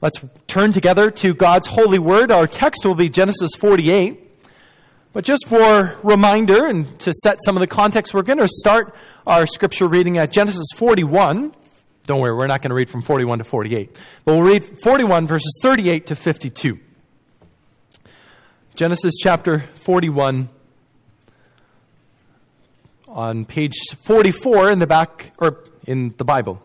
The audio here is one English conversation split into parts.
Let's turn together to God's holy word. Our text will be Genesis 48. But just for reminder and to set some of the context, we're going to start our scripture reading at Genesis 41. Don't worry, we're not going to read from 41 to 48. But we'll read 41 verses 38 to 52. Genesis chapter 41 on page 44 in the back, or in the Bible.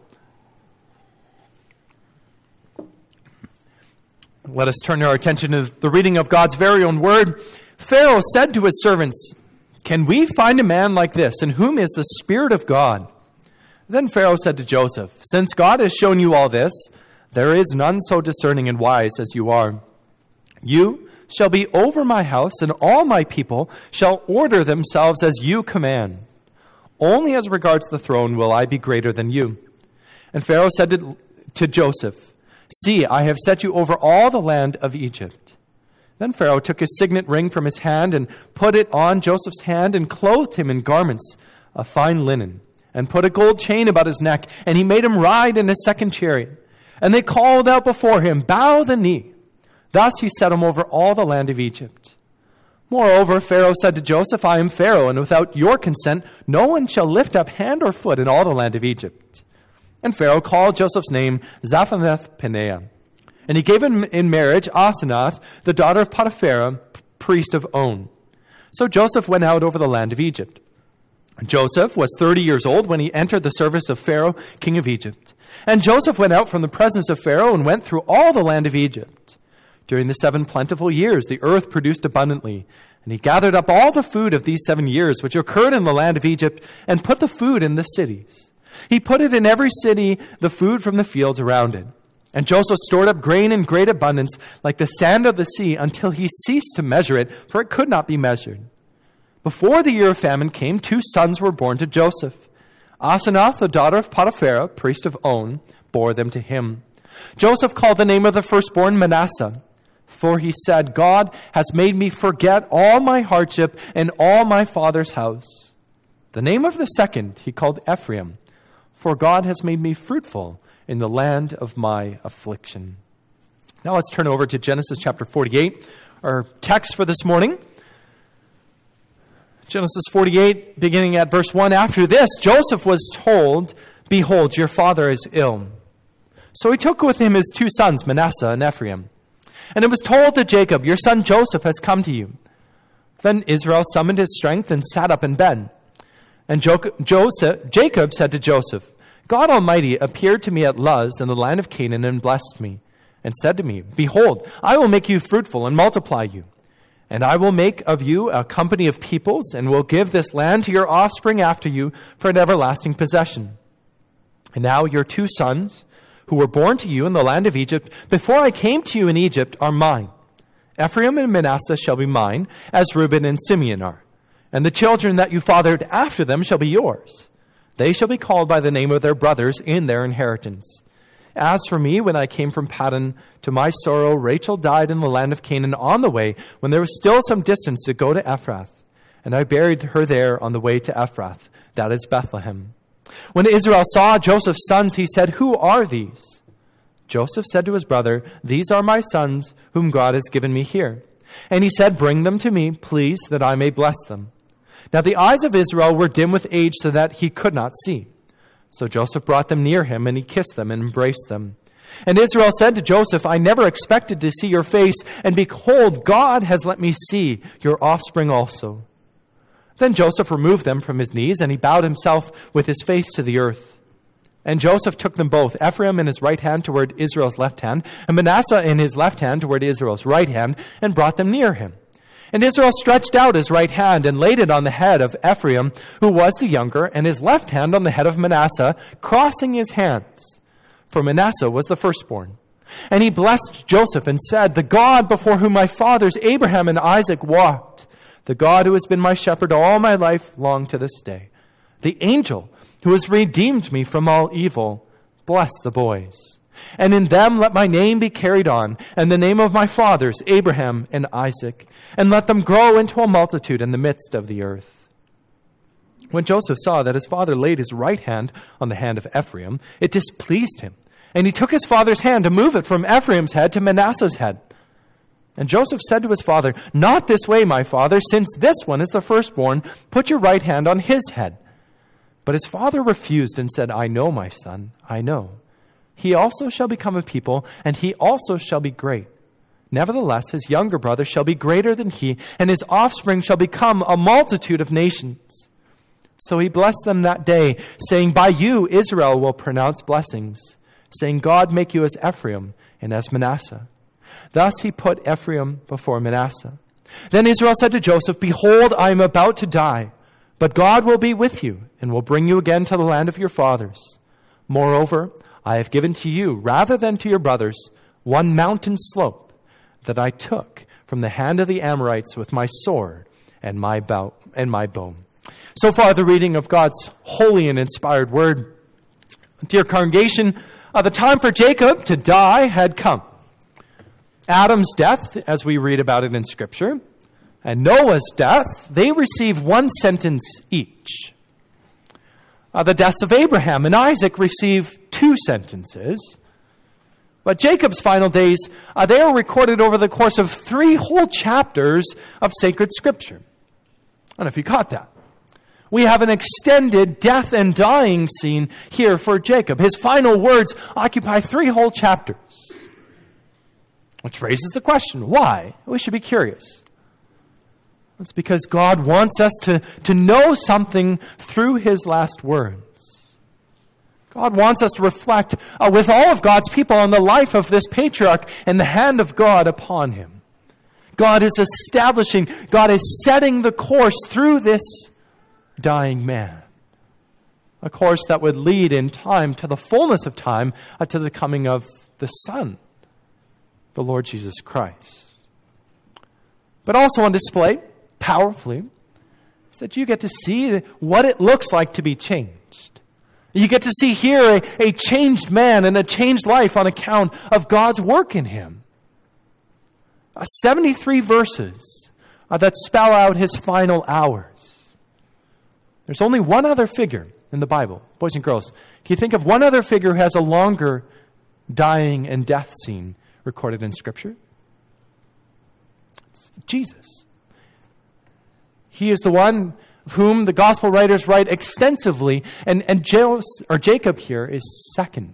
Let us turn our attention to the reading of God's very own word. Pharaoh said to his servants, "Can we find a man like this, in whom is the Spirit of God?" Then Pharaoh said to Joseph, "Since God has shown you all this, there is none so discerning and wise as you are. You shall be over my house, and all my people shall order themselves as you command. Only as regards the throne will I be greater than you." And Pharaoh said to Joseph, "See, I have set you over all the land of Egypt." Then Pharaoh took his signet ring from his hand and put it on Joseph's hand and clothed him in garments of fine linen and put a gold chain about his neck, and he made him ride in a second chariot. And they called out before him, "Bow the knee." Thus he set him over all the land of Egypt. Moreover, Pharaoh said to Joseph, "I am Pharaoh, and without your consent no one shall lift up hand or foot in all the land of Egypt." And Pharaoh called Joseph's name Zaphenath-Paneah. And he gave him in marriage Asenath, the daughter of Potiphera, priest of On. So Joseph went out over the land of Egypt. Joseph was 30 years old when he entered the service of Pharaoh, king of Egypt. And Joseph went out from the presence of Pharaoh and went through all the land of Egypt. During the 7 plentiful years, the earth produced abundantly. And he gathered up all the food of these 7 years, which occurred in the land of Egypt, and put the food in the cities. He put it in every city, the food from the fields around it. And Joseph stored up grain in great abundance, like the sand of the sea, until he ceased to measure it, for it could not be measured. Before the year of famine came, 2 sons were born to Joseph. Asenath, the daughter of Potiphera, priest of On, bore them to him. Joseph called the name of the firstborn Manasseh, for he said, "God has made me forget all my hardship and all my father's house." The name of the second he called Ephraim, for God has made me fruitful in the land of my affliction. Now let's turn over to Genesis chapter 48, our text for this morning. Genesis 48, beginning at verse 1. After this, Joseph was told, "Behold, your father is ill." So he took with him his 2 sons, Manasseh and Ephraim. And it was told to Jacob, "Your son Joseph has come to you." Then Israel summoned his strength and sat up in bed. And Jacob said to Joseph, "God Almighty appeared to me at Luz in the land of Canaan and blessed me, and said to me, 'Behold, I will make you fruitful and multiply you. And I will make of you a company of peoples, and will give this land to your offspring after you for an everlasting possession.' And now your 2 sons, who were born to you in the land of Egypt, before I came to you in Egypt, are mine. Ephraim and Manasseh shall be mine, as Reuben and Simeon are. And the children that you fathered after them shall be yours. They shall be called by the name of their brothers in their inheritance. As for me, when I came from Paddan, to my sorrow, Rachel died in the land of Canaan on the way, when there was still some distance to go to Ephrath. And I buried her there on the way to Ephrath, that is Bethlehem. When Israel saw Joseph's sons, he said, 'Who are these?' Joseph said to his brother, 'These are my sons, whom God has given me here.' And he said, 'Bring them to me, please, that I may bless them.' Now the eyes of Israel were dim with age, so that he could not see. So Joseph brought them near him, and he kissed them and embraced them. And Israel said to Joseph, 'I never expected to see your face, and behold, God has let me see your offspring also.' Then Joseph removed them from his knees, and he bowed himself with his face to the earth. And Joseph took them both, Ephraim in his right hand toward Israel's left hand, and Manasseh in his left hand toward Israel's right hand, and brought them near him. And Israel stretched out his right hand and laid it on the head of Ephraim, who was the younger, and his left hand on the head of Manasseh, crossing his hands. For Manasseh was the firstborn. And he blessed Joseph and said, 'The God before whom my fathers Abraham and Isaac walked, the God who has been my shepherd all my life long to this day, the angel who has redeemed me from all evil, bless the boys. And in them let my name be carried on, and the name of my fathers, Abraham and Isaac, and let them grow into a multitude in the midst of the earth.' When Joseph saw that his father laid his right hand on the hand of Ephraim, it displeased him, And he took his father's hand to move it from Ephraim's head to Manasseh's head. And Joseph said to his father, "Not this way, my father, since this one is the firstborn. Put your right hand on his head." But his father refused and said, "I know, my son, I know. He also shall become a people, and he also shall be great. Nevertheless, his younger brother shall be greater than he, and his offspring shall become a multitude of nations." So he blessed them that day, saying, "By you Israel will pronounce blessings, saying, God make you as Ephraim and as Manasseh." Thus he put Ephraim before Manasseh. Then Israel said to Joseph, "Behold, I am about to die, but God will be with you and will bring you again to the land of your fathers. Moreover, I have given to you, rather than to your brothers, one mountain slope that I took from the hand of the Amorites with my sword and my bow. So far, the reading of God's holy and inspired word. Dear congregation, the time for Jacob to die had come. Adam's death, as we read about it in Scripture, and Noah's death, they receive one sentence each. The deaths of Abraham and Isaac receive 2 sentences. But Jacob's final days, they are recorded over the course of 3 whole chapters of sacred Scripture. I don't know if you caught that. We have an extended death and dying scene here for Jacob. His final words occupy 3 whole chapters. Which raises the question, why? We should be curious. It's because God wants us to know something through his last words. God wants us to reflect with all of God's people on the life of this patriarch and the hand of God upon him. God is establishing, God is setting the course through this dying man. A course that would lead in time to the fullness of time, to the coming of the Son, the Lord Jesus Christ. But also on display, powerfully, is that you get to see what it looks like to be changed. You get to see here a changed man and a changed life on account of God's work in him. 73 verses that spell out his final hours. There's only one other figure in the Bible. Boys and girls, can you think of one other figure who has a longer dying and death scene recorded in Scripture? It's Jesus. He is the one of whom the gospel writers write extensively, and Jacob here is second.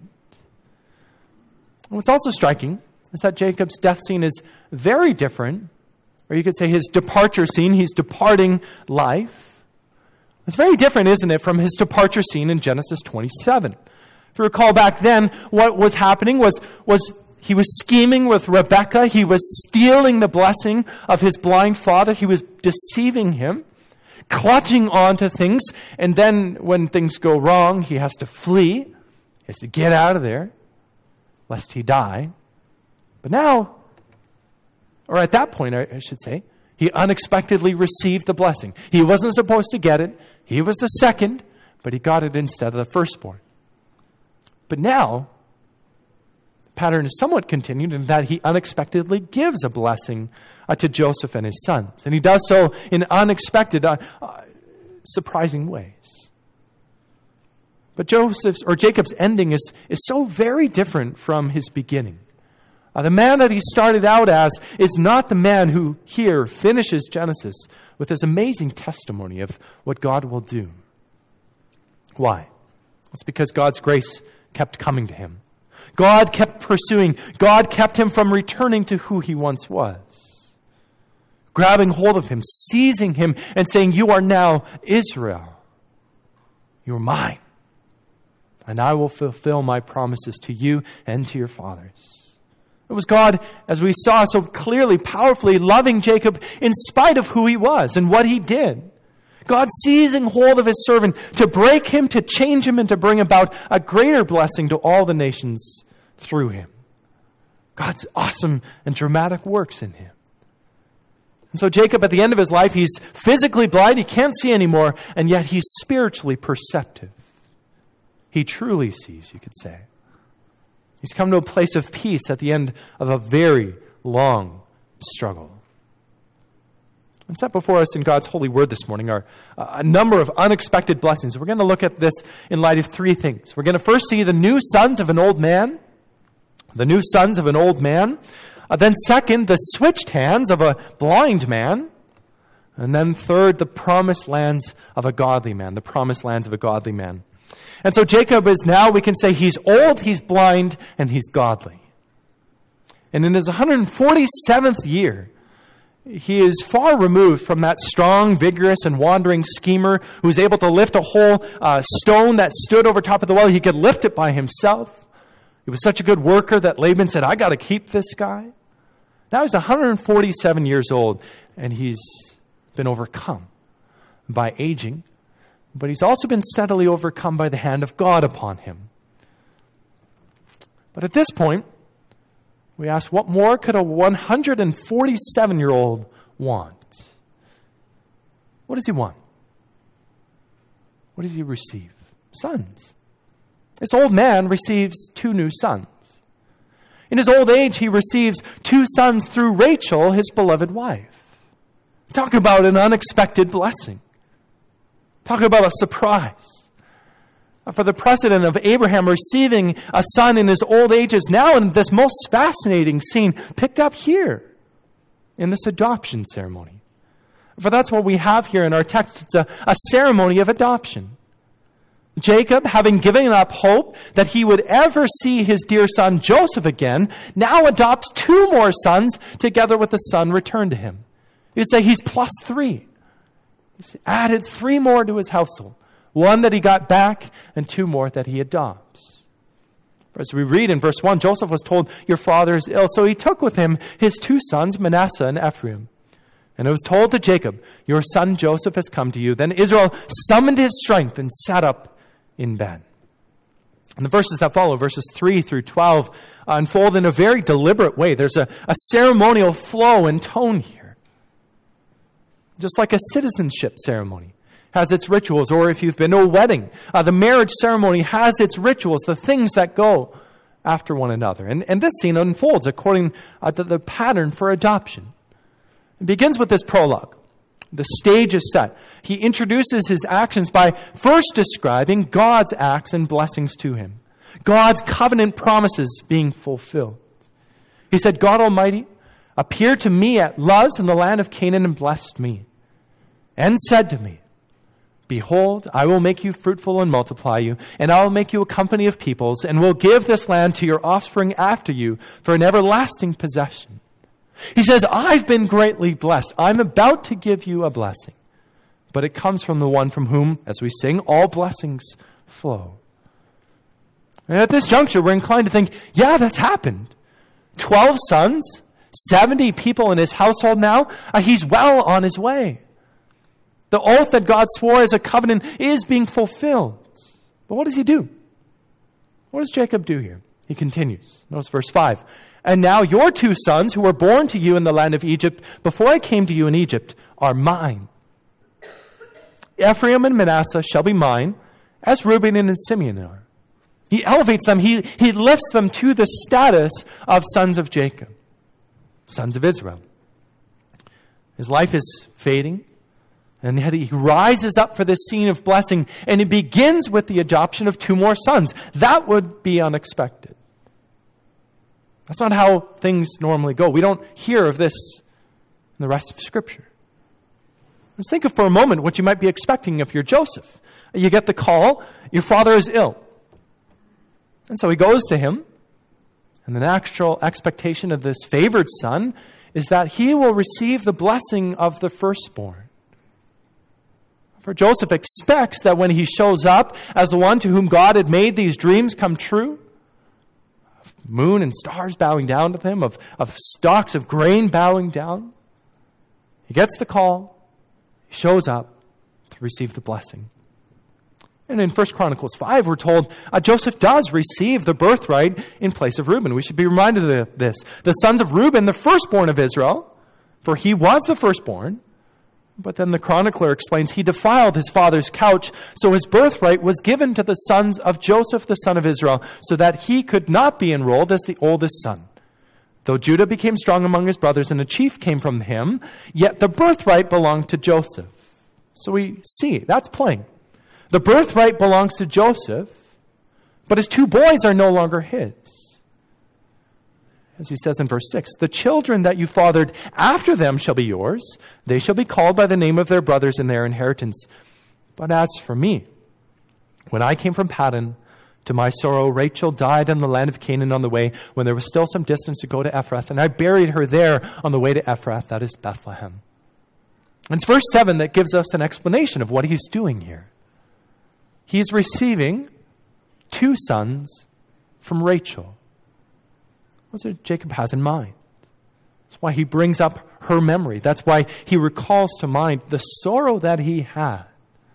And what's also striking is that Jacob's death scene is very different, or you could say his departure scene. He's departing life. It's very different, isn't it, from his departure scene in Genesis 27. If you recall back then, what was happening was he was scheming with Rebekah. He was stealing the blessing of his blind father. He was deceiving him, clutching on to things. And then when things go wrong, he has to flee. He has to get out of there, lest he die. But now, or at that point, I should say, he unexpectedly received the blessing. He wasn't supposed to get it. He was the second, but he got it instead of the firstborn. But now, the pattern is somewhat continued in that he unexpectedly gives a blessing to Joseph and his sons. And he does so in unexpected, surprising ways. But Jacob's ending is so very different from his beginning. The man that he started out as is not the man who here finishes Genesis with this amazing testimony of what God will do. Why? It's because God's grace kept coming to him. God kept pursuing. God kept him from returning to who he once was. Grabbing hold of him, seizing him, and saying, "You are now Israel. You are mine. And I will fulfill my promises to you and to your fathers." It was God, as we saw so clearly, powerfully loving Jacob in spite of who he was and what he did. God seizing hold of his servant to break him, to change him, and to bring about a greater blessing to all the nations through him. God's awesome and dramatic works in him. And so Jacob, at the end of his life, he's physically blind, he can't see anymore, and yet he's spiritually perceptive. He truly sees, you could say. He's come to a place of peace at the end of a very long struggle. And set before us in God's holy word this morning are a number of unexpected blessings. We're going to look at this in light of 3 things. We're going to first see the new sons of an old man. the new sons of an old man. Then second, the switched hands of a blind man. And then third, the promised lands of a godly man. The promised lands of a godly man. And so Jacob is now, we can say, he's old, he's blind, and he's godly. And in his 147th year, he is far removed from that strong, vigorous, and wandering schemer who was able to lift a whole stone that stood over top of the well. He could lift it by himself. He was such a good worker that Laban said, I got to keep this guy. Now he's 147 years old, and he's been overcome by aging, but he's also been steadily overcome by the hand of God upon him. But at this point, we ask, what more could a 147-year-old want? What does he want? What does he receive? Sons. This old man receives 2 new sons. In his old age, he receives 2 sons through Rachel, his beloved wife. Talk about an unexpected blessing. Talk about a surprise. For the precedent of Abraham receiving a son in his old age is now in this most fascinating scene picked up here in this adoption ceremony. For that's what we have here in our text. It's a ceremony of adoption. Jacob, having given up hope that he would ever see his dear son Joseph again, now adopts 2 more sons together with the son returned to him. You'd say he's plus 3. He's added 3 more to his household. 1 that he got back and 2 more that he adopts. As we read in verse 1, Joseph was told, your father is ill. So he took with him his 2 sons, Manasseh and Ephraim. And it was told to Jacob, your son Joseph has come to you. Then Israel summoned his strength and sat up in bed. And the verses that follow, verses 3 through 12, unfold in a very deliberate way. There's a ceremonial flow and tone here. Just like a citizenship ceremony has its rituals, or if you've been to a wedding, the marriage ceremony has its rituals, the things that go after one another. And this scene unfolds according to the pattern for adoption. It begins with this prologue. The stage is set. He introduces his actions by first describing God's acts and blessings to him. God's covenant promises being fulfilled. He said, God Almighty appeared to me at Luz in the land of Canaan and blessed me, and said to me, behold, I will make you fruitful and multiply you, and I will make you a company of peoples, and will give this land to your offspring after you for an everlasting possession. He says, I've been greatly blessed. I'm about to give you a blessing. But it comes from the one from whom, as we sing, all blessings flow. And at this juncture, we're inclined to think, yeah, that's happened. 12 sons, 70 people in his household now. He's well on his way. The oath that God swore as a covenant is being fulfilled. But what does he do? What does Jacob do here? He continues. Notice verse 5. And now your 2 sons who were born to you in the land of Egypt before I came to you in Egypt are mine. Ephraim and Manasseh shall be mine, as Reuben and Simeon are. He elevates them. He lifts them to the status of sons of Jacob, sons of Israel. His life is fading, and yet he rises up for this scene of blessing, and it begins with the adoption of 2 more sons. That would be unexpected. That's not how things normally go. We don't hear of this in the rest of Scripture. Let's think of for a moment what you might be expecting if you're Joseph. You get the call, your father is ill. And so he goes to him, and the natural expectation of this favored son is that he will receive the blessing of the firstborn. For Joseph expects that when he shows up as the one to whom God had made these dreams come true, moon and stars bowing down to him, of stalks of grain bowing down. He gets the call. He shows up to receive the blessing. And in 1 Chronicles 5, we're told Joseph does receive the birthright in place of Reuben. We should be reminded of this. The sons of Reuben, the firstborn of Israel, for he was the firstborn. But then the chronicler explains he defiled his father's couch, so his birthright was given to the sons of Joseph, the son of Israel, so that he could not be enrolled as the oldest son. Though Judah became strong among his brothers and a chief came from him, yet the birthright belonged to Joseph. So we see, that's plain. The birthright belongs to Joseph, but his 2 boys are no longer his. As he says in verse 6, the children that you fathered after them shall be yours. They shall be called by the name of their brothers in their inheritance. But as for me, when I came from Paddan, to my sorrow, Rachel died in the land of Canaan on the way when there was still some distance to go to Ephrath, and I buried her there on the way to Ephrath, that is Bethlehem. And it's verse 7 that gives us an explanation of what he's doing here. He's receiving 2 sons from Rachel. What's it Jacob has in mind? That's why he brings up her memory. That's why he recalls to mind the sorrow that he had.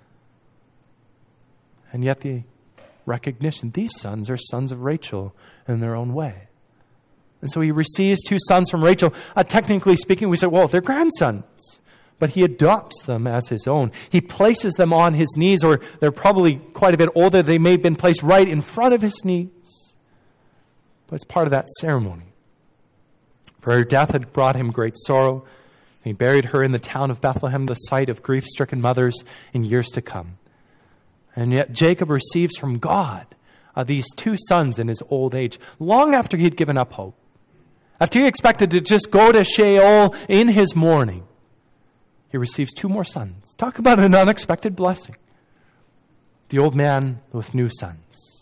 And yet the recognition, these sons are sons of Rachel in their own way. And so he receives 2 sons from Rachel. Technically speaking, we say, well, they're grandsons. But he adopts them as his own. He places them on his knees, or they're probably quite a bit older. They may have been placed right in front of his knees. But it's part of that ceremony. For her death had brought him great sorrow. He buried her in the town of Bethlehem, the site of grief-stricken mothers in years to come. And yet Jacob receives from God these 2 sons in his old age, long after he had given up hope. After he expected to just go to Sheol in his mourning, he receives 2 more sons. Talk about an unexpected blessing. The old man with new sons.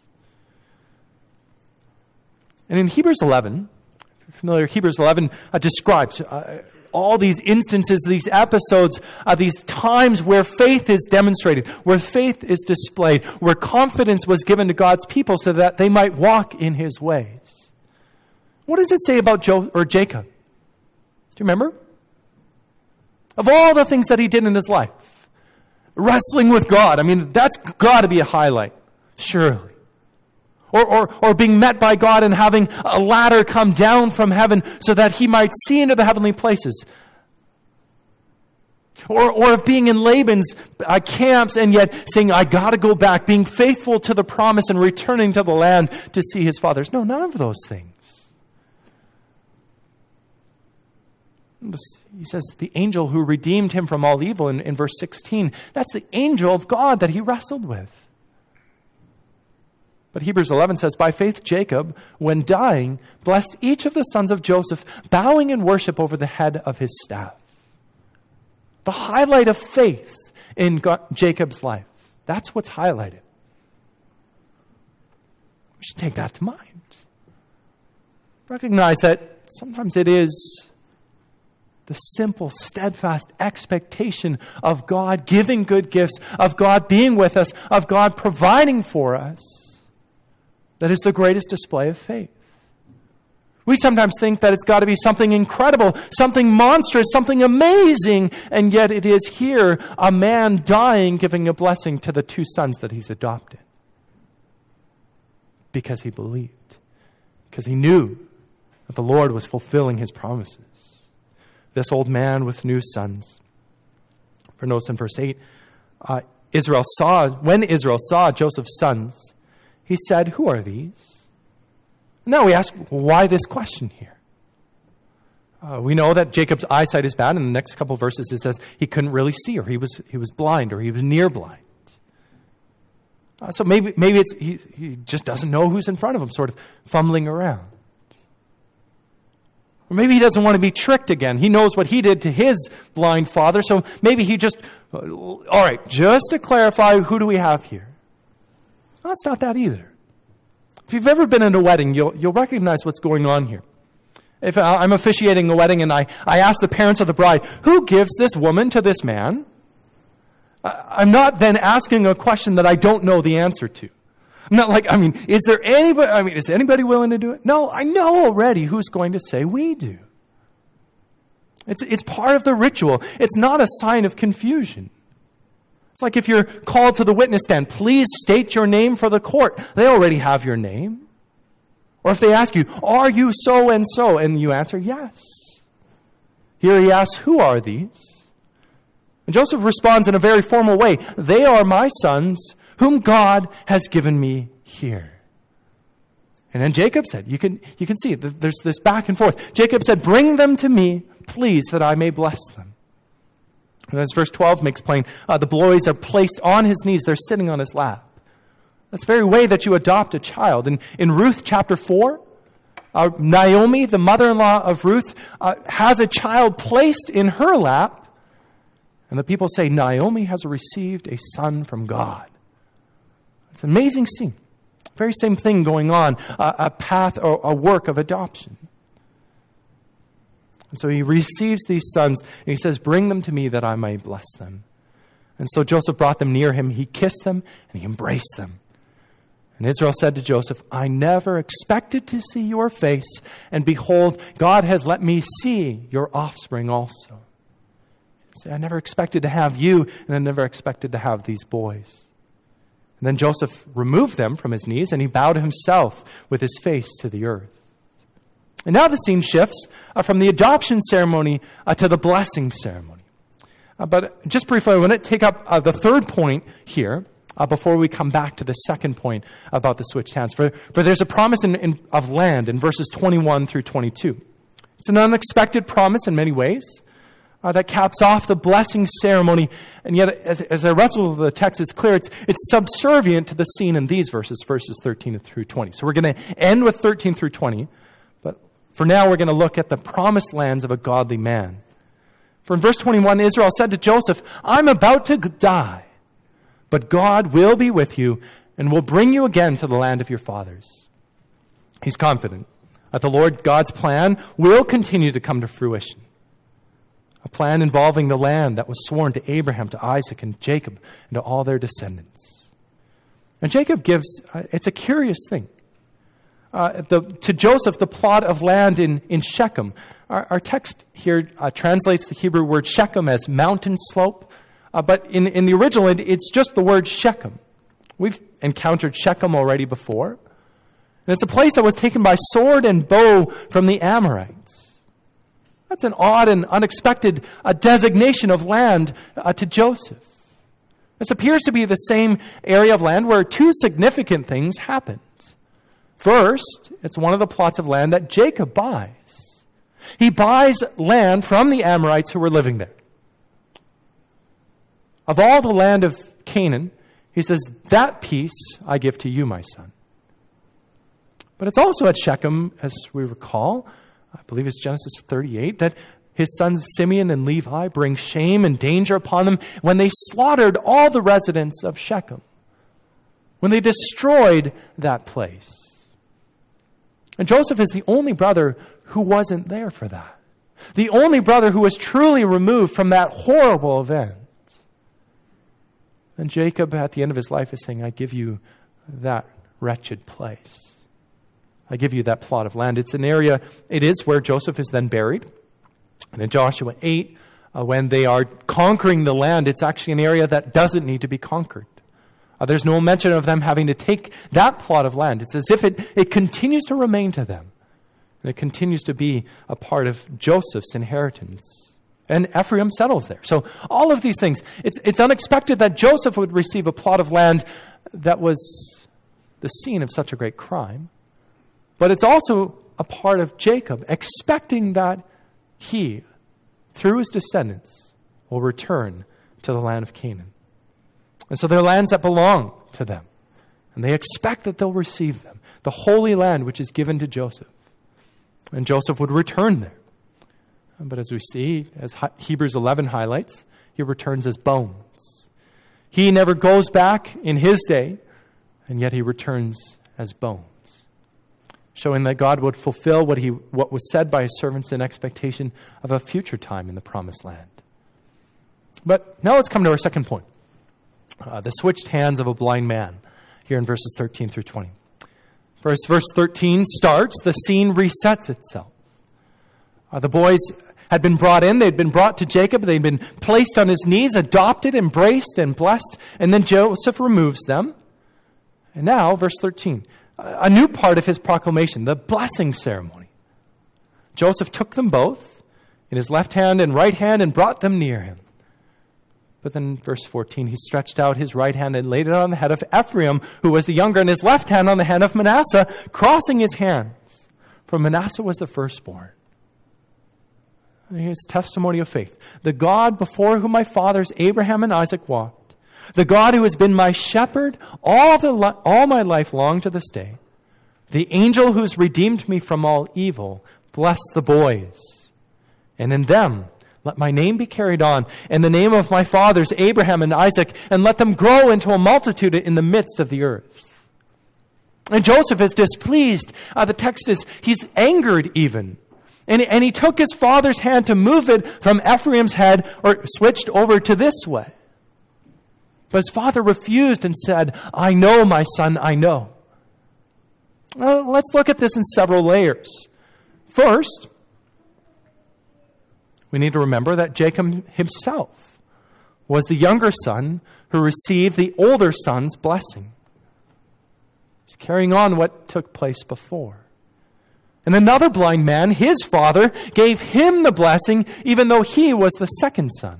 And in Hebrews 11, if you're familiar, Hebrews 11 describes all these instances, these episodes, these times where faith is demonstrated, where faith is displayed, where confidence was given to God's people so that they might walk in his ways. What does it say about Jacob? Do you remember? Of all the things that he did in his life, wrestling with God, I mean, that's got to be a highlight, surely. Or being met by God and having a ladder come down from heaven so that he might see into the heavenly places. Or of being in Laban's camps and yet saying, I got to go back, being faithful to the promise and returning to the land to see his fathers. No, none of those things. He says the angel who redeemed him from all evil in verse 16, that's the angel of God that he wrestled with. But Hebrews 11 says, by faith Jacob, when dying, blessed each of the sons of Joseph, bowing in worship over the head of his staff. The highlight of faith in Jacob's life. That's what's highlighted. We should take that to mind. Recognize that sometimes it is the simple, steadfast expectation of God giving good gifts, of God being with us, of God providing for us, that is the greatest display of faith. We sometimes think that it's got to be something incredible, something monstrous, something amazing, and yet it is here a man dying, giving a blessing to the 2 sons that he's adopted. Because he believed. Because he knew that the Lord was fulfilling his promises. This old man with new sons. For notice in verse 8, when Israel saw Joseph's sons, he said, who are these? Now we ask, why this question here? We know that Jacob's eyesight is bad. In the next couple of verses it says he couldn't really see, or he was blind, or he was near blind. So maybe it's he just doesn't know who's in front of him, sort of fumbling around. Or maybe he doesn't want to be tricked again. He knows what he did to his blind father, so maybe he just, all right, just to clarify, who do we have here? No, it's not that either. If you've ever been in a wedding, you'll recognize what's going on here. If I'm officiating a wedding and I ask the parents of the bride, who gives this woman to this man? I'm not then asking a question that I don't know the answer to. I'm not like, is anybody willing to do it? No, I know already who's going to say we do. It's part of the ritual. It's not a sign of confusion. It's like if you're called to the witness stand, please state your name for the court. They already have your name. Or if they ask you, are you so and so? And you answer, yes. Here he asks, who are these? And Joseph responds in a very formal way. They are my sons, whom God has given me here. And then Jacob said, you can see there's this back and forth. Jacob said, bring them to me, please, that I may bless them. And as verse 12 makes plain, the boys are placed on his knees. They're sitting on his lap. That's the very way that you adopt a child. In Ruth chapter 4, Naomi, the mother-in-law of Ruth, has a child placed in her lap. And the people say, Naomi has received a son from God. It's an amazing scene. Very same thing going on, a path or a work of adoption. And so he receives these sons, and he says, bring them to me that I may bless them. And so Joseph brought them near him. He kissed them, and he embraced them. And Israel said to Joseph, I never expected to see your face, and behold, God has let me see your offspring also. See, I never expected to have you, and I never expected to have these boys. And then Joseph removed them from his knees, and he bowed himself with his face to the earth. And now the scene shifts from the adoption ceremony to the blessing ceremony. But just briefly, I want to take up the third point here before we come back to the second point about the switched hands. For there's a promise of land in verses 21 through 22. It's an unexpected promise in many ways that caps off the blessing ceremony. And yet, as I wrestle with the text, it's clear it's subservient to the scene in these verses 13 through 20. So we're going to end with 13 through 20. But for now, we're going to look at the promised lands of a godly man. For in verse 21, Israel said to Joseph, I'm about to die, but God will be with you and will bring you again to the land of your fathers. He's confident that the Lord God's plan will continue to come to fruition. A plan involving the land that was sworn to Abraham, to Isaac, and Jacob, and to all their descendants. And Jacob gives, it's a curious thing. To Joseph, the plot of land in Shechem. Our text here translates the Hebrew word Shechem as mountain slope. But in the original, it's just the word Shechem. We've encountered Shechem already before. And it's a place that was taken by sword and bow from the Amorites. That's an odd and unexpected designation of land to Joseph. This appears to be the same area of land where two significant things happened. First, it's one of the plots of land that Jacob buys. He buys land from the Amorites who were living there. Of all the land of Canaan, he says, that piece I give to you, my son. But it's also at Shechem, as we recall, I believe it's Genesis 38, that his sons Simeon and Levi bring shame and danger upon them when they slaughtered all the residents of Shechem, when they destroyed that place. And Joseph is the only brother who wasn't there for that. The only brother who was truly removed from that horrible event. And Jacob, at the end of his life, is saying, I give you that wretched place. I give you that plot of land. It's an area, it is where Joseph is then buried. And in Joshua 8, when they are conquering the land, it's actually an area that doesn't need to be conquered. There's no mention of them having to take that plot of land. It's as if it continues to remain to them. And it continues to be a part of Joseph's inheritance. And Ephraim settles there. So all of these things, it's unexpected that Joseph would receive a plot of land that was the scene of such a great crime. But it's also a part of Jacob expecting that he, through his descendants, will return to the land of Canaan. And so they're lands that belong to them. And they expect that they'll receive them. The Holy Land which is given to Joseph. And Joseph would return there. But as we see, as Hebrews 11 highlights, he returns as bones. He never goes back in his day, and yet he returns as bones. Showing that God would fulfill what was said by his servants in expectation of a future time in the promised land. But now let's come to our second point. The switched hands of a blind man, here in verses 13 through 20. First, verse 13 starts, the scene resets itself. The boys had been brought in, they'd been brought to Jacob, they'd been placed on his knees, adopted, embraced, and blessed, and then Joseph removes them. And now, verse 13, a new part of his proclamation, the blessing ceremony. Joseph took them both in his left hand and right hand and brought them near him. But then verse 14, he stretched out his right hand and laid it on the head of Ephraim, who was the younger, and his left hand on the hand of Manasseh, crossing his hands. For Manasseh was the firstborn. His testimony of faith. The God before whom my fathers Abraham and Isaac walked, the God who has been my shepherd all my life long to this day, The angel who's redeemed me from all evil, bless the boys. And in them, let my name be carried on, and the name of my fathers, Abraham and Isaac, and let them grow into a multitude in the midst of the earth. And Joseph is displeased. The text is, he's angered even. And he took his father's hand to move it from Ephraim's head, or switched over to this way. But his father refused and said, I know, my son, I know. Well, let's look at this in several layers. First, we need to remember that Jacob himself was the younger son who received the older son's blessing. He's carrying on what took place before. And another blind man, his father, gave him the blessing even though he was the second son.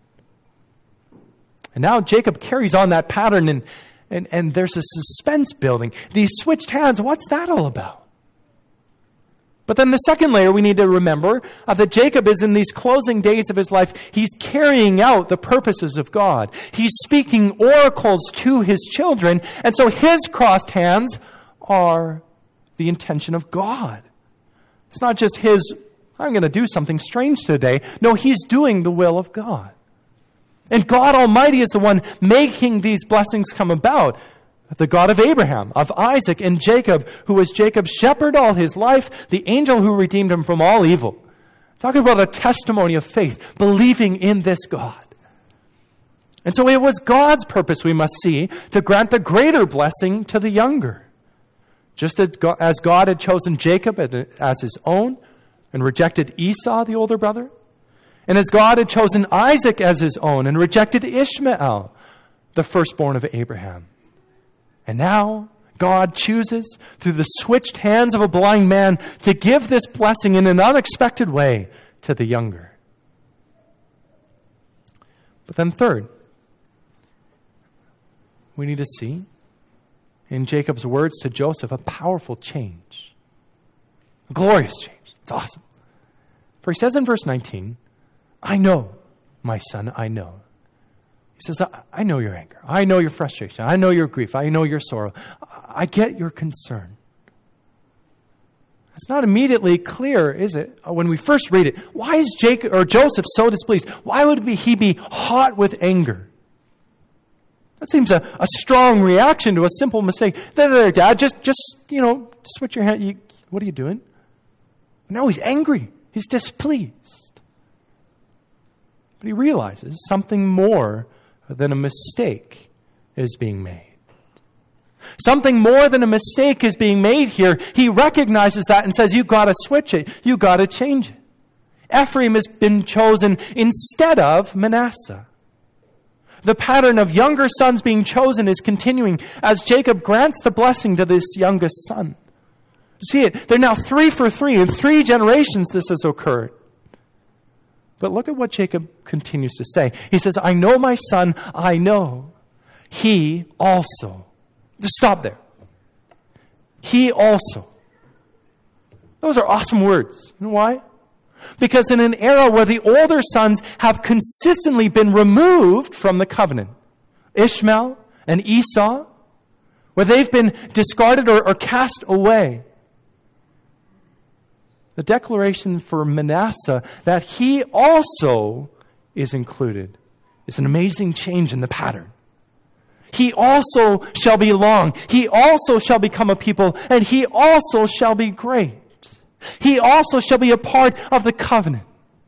And now Jacob carries on that pattern and there's a suspense building. These switched hands, what's that all about? But then the second layer we need to remember that Jacob is in these closing days of his life. He's carrying out the purposes of God. He's speaking oracles to his children. And so his crossed hands are the intention of God. It's not just his, I'm going to do something strange today. No, he's doing the will of God. And God Almighty is the one making these blessings come about. The God of Abraham, of Isaac, and Jacob, who was Jacob's shepherd all his life, the angel who redeemed him from all evil. Talking about a testimony of faith, believing in this God. And so it was God's purpose, we must see, to grant the greater blessing to the younger. Just as God had chosen Jacob as his own and rejected Esau, the older brother, and as God had chosen Isaac as his own and rejected Ishmael, the firstborn of Abraham. And now God chooses, through the switched hands of a blind man, to give this blessing in an unexpected way to the younger. But then third, we need to see in Jacob's words to Joseph a powerful change. A glorious change. It's awesome. For he says in verse 19, I know, my son, I know. He says, I know your anger. I know your frustration. I know your grief. I know your sorrow. I get your concern. It's not immediately clear, is it, when we first read it? Why is Jacob or Joseph so displeased? Why would he be hot with anger? That seems a strong reaction to a simple mistake. There, Dad, just switch your hand. What are you doing? No, he's angry. He's displeased. But he realizes something more than a mistake is being made. Something more than a mistake is being made here. He recognizes that and says, you've got to switch it. You've got to change it. Ephraim has been chosen instead of Manasseh. The pattern of younger sons being chosen is continuing as Jacob grants the blessing to this youngest son. See it? They're now 3 for 3. In 3 generations this has occurred. But look at what Jacob continues to say. He says, I know, my son, I know. He also. Just stop there. He also. Those are awesome words. You know why? Because in an era where the older sons have consistently been removed from the covenant, Ishmael and Esau, where they've been discarded or cast away, the declaration for Manasseh that he also is included is an amazing change in the pattern. He also shall be long. He also shall become a people, and he also shall be great. He also shall be a part of the covenant.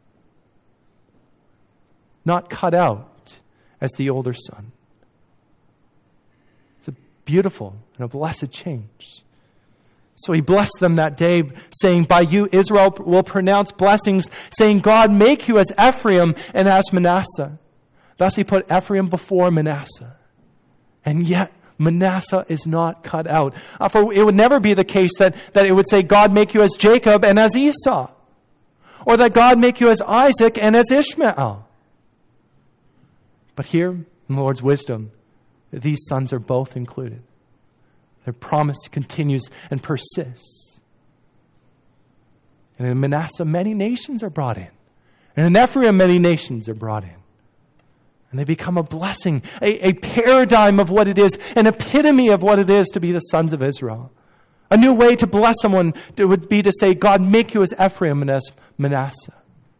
Not cut out as the older son. It's a beautiful and a blessed change. So he blessed them that day, saying, by you Israel will pronounce blessings, saying, God make you as Ephraim and as Manasseh. Thus he put Ephraim before Manasseh. And yet Manasseh is not cut out. For it would never be the case that it would say, God make you as Jacob and as Esau. Or that God make you as Isaac and as Ishmael. But here, in the Lord's wisdom, these sons are both included. Their promise continues and persists. And in Manasseh, many nations are brought in. And in Ephraim, many nations are brought in. And they become a blessing, a paradigm of what it is, an epitome of what it is to be the sons of Israel. A new way to bless someone would be to say, God, make you as Ephraim and as Manasseh.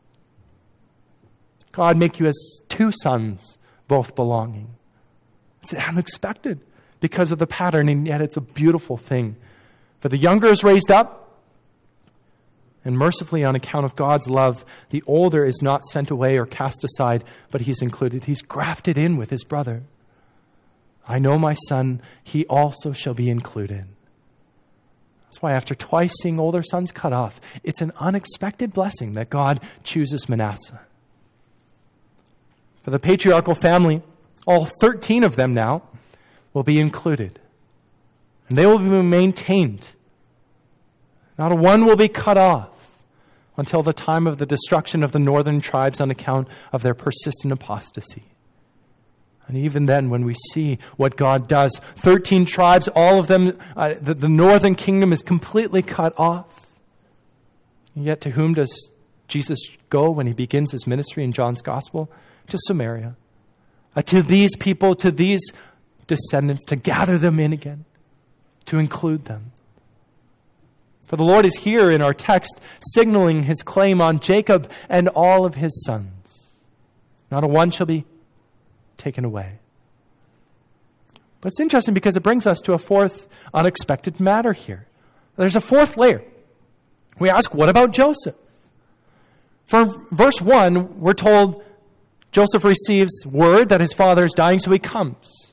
God, make you as two sons, both belonging. It's unexpected because of the pattern, and yet it's a beautiful thing. For the younger is raised up, and mercifully on account of God's love, the older is not sent away or cast aside, but he's included. He's grafted in with his brother. I know my son, he also shall be included. That's why after twice seeing older sons cut off, it's an unexpected blessing that God chooses Manasseh. For the patriarchal family, all 13 of them now will be included. And they will be maintained. Not a one will be cut off until the time of the destruction of the northern tribes on account of their persistent apostasy. And even then, when we see what God does, 13 tribes, all of them, the northern kingdom is completely cut off. And yet to whom does Jesus go when he begins his ministry in John's gospel? To Samaria. To these people, to these descendants, to gather them in again, to include them. For the Lord is here in our text, signaling his claim on Jacob and all of his sons. Not a one shall be taken away. But it's interesting because it brings us to a fourth unexpected matter here. There's a fourth layer. We ask, what about Joseph? For verse 1, we're told Joseph receives word that his father is dying, so he comes.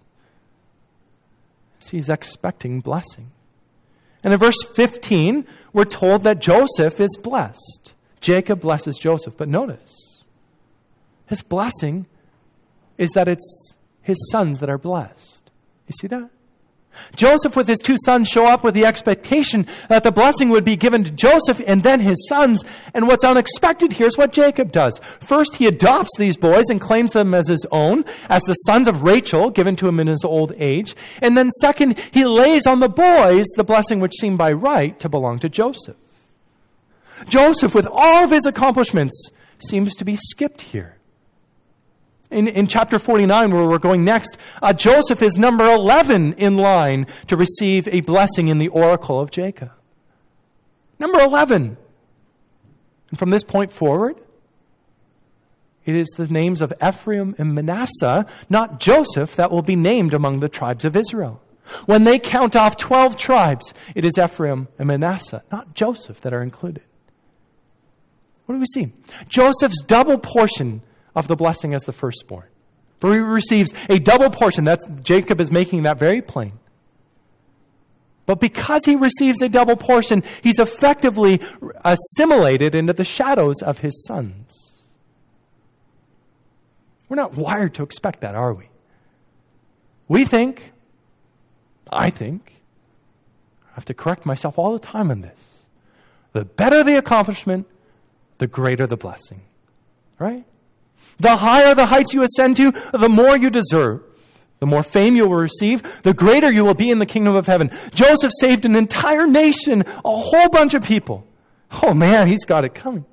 So he's expecting blessing. And in verse 15, we're told that Joseph is blessed. Jacob blesses Joseph. But notice, his blessing is that it's his sons that are blessed. You see that? Joseph with his two sons show up with the expectation that the blessing would be given to Joseph and then his sons. And what's unexpected here is what Jacob does. First, he adopts these boys and claims them as his own, as the sons of Rachel, given to him in his old age. And then second, he lays on the boys the blessing which seemed by right to belong to Joseph. Joseph, with all of his accomplishments, seems to be skipped here. In chapter 49, where we're going next, Joseph is number 11 in line to receive a blessing in the oracle of Jacob. Number 11. And from this point forward, it is the names of Ephraim and Manasseh, not Joseph, that will be named among the tribes of Israel. When they count off 12 tribes, it is Ephraim and Manasseh, not Joseph, that are included. What do we see? Joseph's double portion of the blessing as the firstborn. For he receives a double portion. Jacob is making that very plain. But because he receives a double portion, he's effectively assimilated into the shadows of his sons. We're not wired to expect that, are we? I have to correct myself all the time on this. The better the accomplishment, the greater the blessing. Right? The higher the heights you ascend to, the more you deserve. The more fame you will receive, the greater you will be in the kingdom of heaven. Joseph saved an entire nation, a whole bunch of people. Oh man, he's got it coming.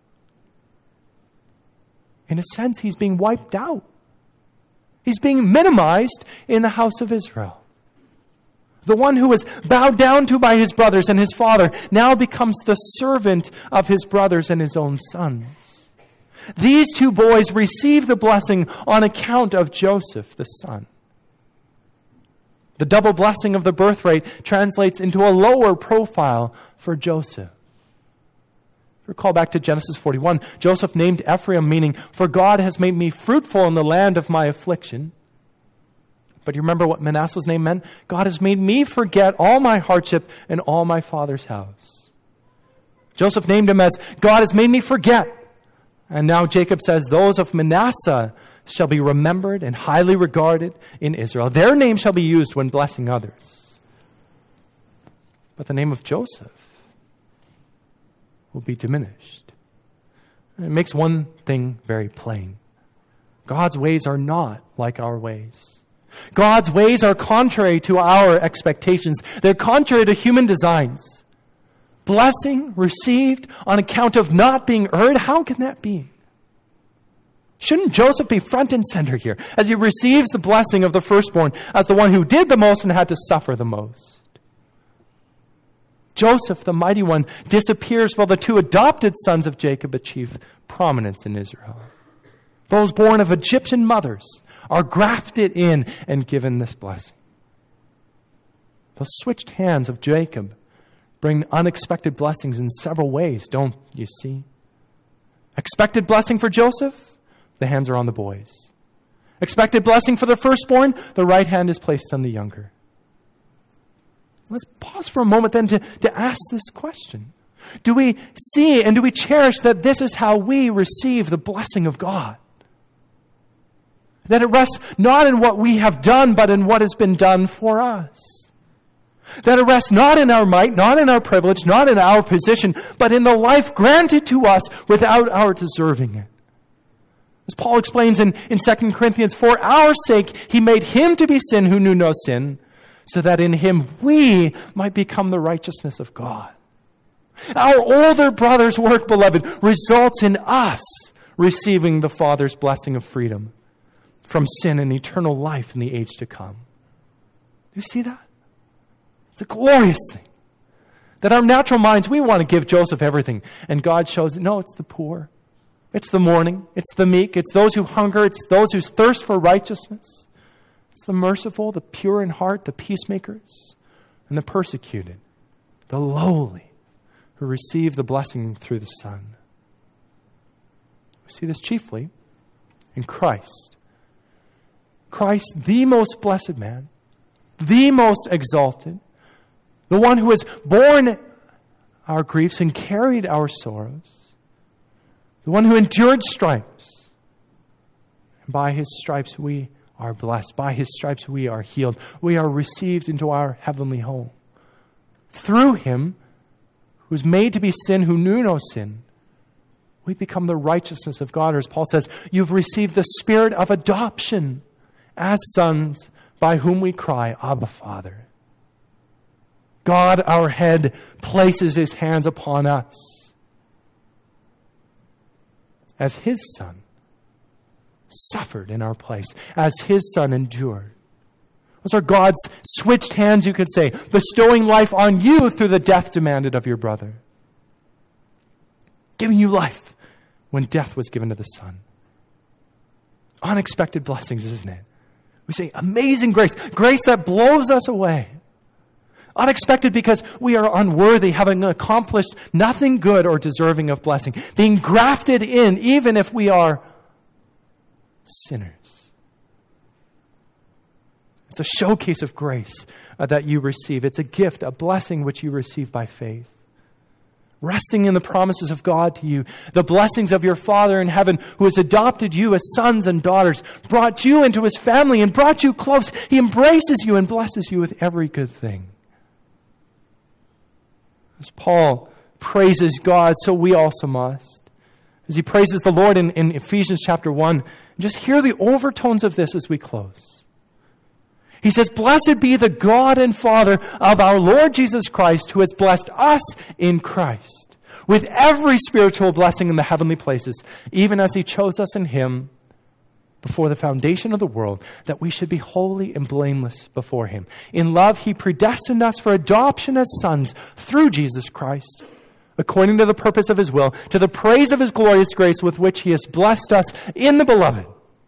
In a sense, he's being wiped out. He's being minimized in the house of Israel. The one who was bowed down to by his brothers and his father now becomes the servant of his brothers and his own sons. These two boys receive the blessing on account of Joseph, the son. The double blessing of the birthright translates into a lower profile for Joseph. Recall back to Genesis 41. Joseph named Ephraim, meaning, for God has made me fruitful in the land of my affliction. But you remember what Manasseh's name meant? God has made me forget all my hardship and all my father's house. Joseph named him as God has made me forget. And now Jacob says, those of Manasseh shall be remembered and highly regarded in Israel. Their name shall be used when blessing others. But the name of Joseph will be diminished. And it makes one thing very plain. God's ways are not like our ways. God's ways are contrary to our expectations. They're contrary to human designs. Blessing received on account of not being earned? How can that be? Shouldn't Joseph be front and center here as he receives the blessing of the firstborn as the one who did the most and had to suffer the most? Joseph, the mighty one, disappears while the two adopted sons of Jacob achieve prominence in Israel. Those born of Egyptian mothers are grafted in and given this blessing. Those switched hands of Jacob bring unexpected blessings in several ways, don't you see? Expected blessing for Joseph, the hands are on the boys. Expected blessing for the firstborn, the right hand is placed on the younger. Let's pause for a moment then to ask this question. Do we see and do we cherish that this is how we receive the blessing of God? That it rests not in what we have done, but in what has been done for us. That it rests not in our might, not in our privilege, not in our position, but in the life granted to us without our deserving it. As Paul explains in 2 Corinthians, for our sake he made him to be sin who knew no sin, so that in him we might become the righteousness of God. Our older brother's work, beloved, results in us receiving the Father's blessing of freedom from sin and eternal life in the age to come. Do you see that? It's a glorious thing. That our natural minds, we want to give Joseph everything. And God shows that, no, it's the poor. It's the mourning. It's the meek. It's those who hunger. It's those who thirst for righteousness. It's the merciful, the pure in heart, the peacemakers, and the persecuted, the lowly, who receive the blessing through the Son. We see this chiefly in Christ. Christ, the most blessed man, the most exalted, the one who has borne our griefs and carried our sorrows, the one who endured stripes. And by his stripes we are blessed. By his stripes we are healed. We are received into our heavenly home. Through him, who was made to be sin, who knew no sin, we become the righteousness of God. Or as Paul says, you've received the spirit of adoption as sons, by whom we cry, Abba, Father. God, our head, places his hands upon us as his Son suffered in our place, as his Son endured. Those are God's switched hands, you could say, bestowing life on you through the death demanded of your brother. Giving you life when death was given to the Son. Unexpected blessings, isn't it? We say, amazing grace. Grace that blows us away. Unexpected because we are unworthy, having accomplished nothing good or deserving of blessing. Being grafted in, even if we are sinners. It's a showcase of grace that you receive. It's a gift, a blessing which you receive by faith. Resting in the promises of God to you, the blessings of your Father in heaven who has adopted you as sons and daughters, brought you into his family and brought you close. He embraces you and blesses you with every good thing. As Paul praises God, so we also must. As he praises the Lord in Ephesians chapter 1, just hear the overtones of this as we close. He says, blessed be the God and Father of our Lord Jesus Christ, who has blessed us in Christ with every spiritual blessing in the heavenly places, even as he chose us in him before the foundation of the world, that we should be holy and blameless before him. In love, he predestined us for adoption as sons through Jesus Christ, according to the purpose of his will, to the praise of his glorious grace with which he has blessed us in the beloved.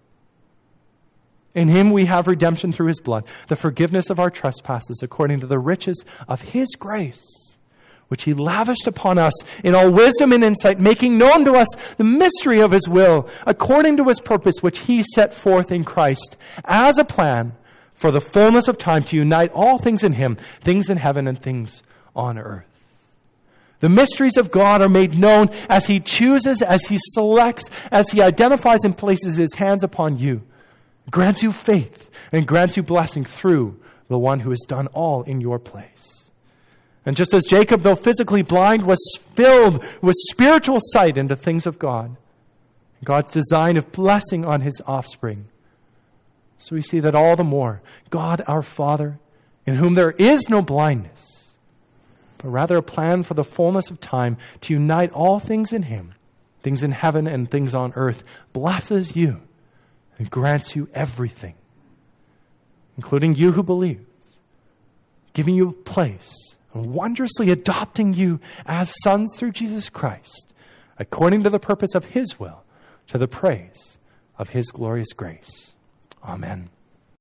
In him we have redemption through his blood, the forgiveness of our trespasses, according to the riches of his grace, which he lavished upon us in all wisdom and insight, making known to us the mystery of his will, according to his purpose, which he set forth in Christ, as a plan for the fullness of time to unite all things in him, things in heaven and things on earth. The mysteries of God are made known as he chooses, as he selects, as he identifies and places his hands upon you. Grants you faith and grants you blessing through the one who has done all in your place. And just as Jacob, though physically blind, was filled with spiritual sight into things of God, God's design of blessing on his offspring, so we see that all the more God our Father, in whom there is no blindness, but rather a plan for the fullness of time to unite all things in him, things in heaven and things on earth, blesses you and grants you everything, including you who believe, giving you a place, and wondrously adopting you as sons through Jesus Christ, according to the purpose of his will, to the praise of his glorious grace. Amen.